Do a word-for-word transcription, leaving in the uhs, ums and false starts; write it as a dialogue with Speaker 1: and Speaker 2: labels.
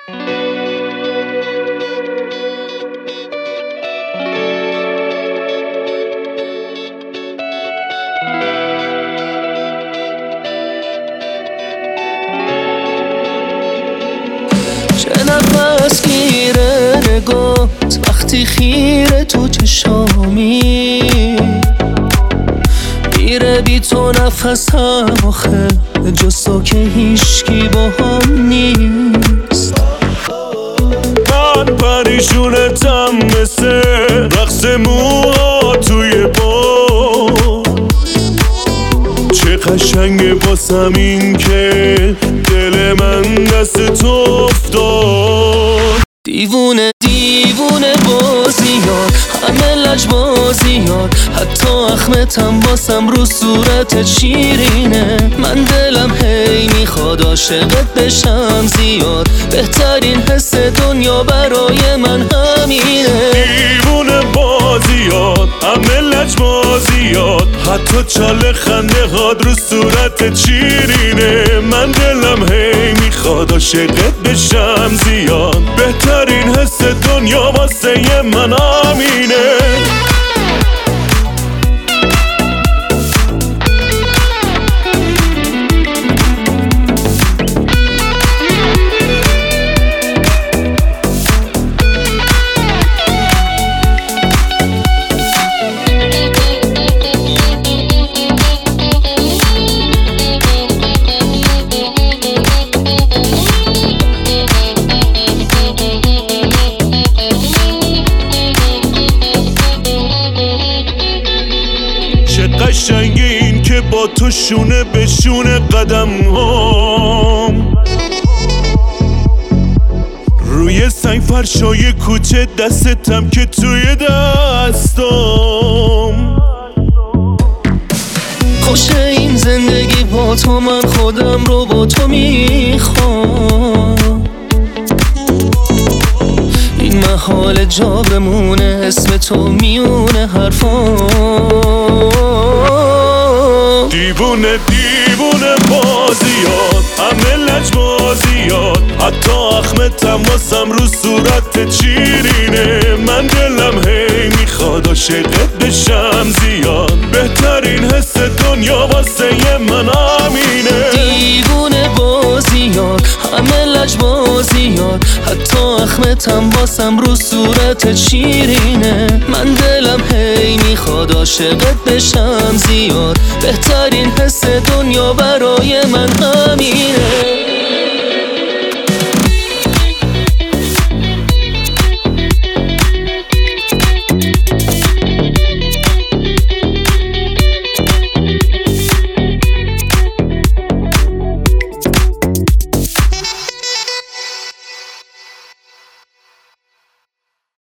Speaker 1: چه نفس گیره نگات وقتی خیره تو چشامی، میره بی تو نفسم آخه جز تو که هیشکی با هم نیست.
Speaker 2: من پریشونتم مثل رقص موها توی باد، چه قشنگه واسم این که دل من دست تو افتاد.
Speaker 1: دیوونه دیوونه بازیات، همه لجبازیات، حتی اخمتم باسم رو صورتت شیرینه. من دلم هی میخواد عاشقت بشم زیاد، بهترین حس دنیا برای من همینه.
Speaker 2: دیوونه بازیات، همه لجبازیات، حتی چاله خنده هاد رو صورتت شیرینه. من دلم هی میخواد عاشقت بشم زیاد، بهترین حس دنیا واسه من همینه. قشنگه این که با تو شونه به شونه قدم هم، روی سنگ فرشای کوچه دستتم که توی دستم.
Speaker 1: خوشه این زندگی با تو، من خودم رو با تو میخوام. این محال جا بمونه اسم تو میونه حرفام.
Speaker 2: دیوونه دیوونه بازیات، همه لجبازیات، حتی اخمتم واسم رو صورتت شیرینه. من دلم هی میخواد عاشقت بشم زیاد، بهترین حس دنیا واسه من همینه.
Speaker 1: دیوونه بازیات، همه لجبازیات، حتی اخمتم باسم رو صورتت شیرینه. من دلم هی میخواد عاشقت بشم زیاد، بهترین حس دنیا برای من همینه.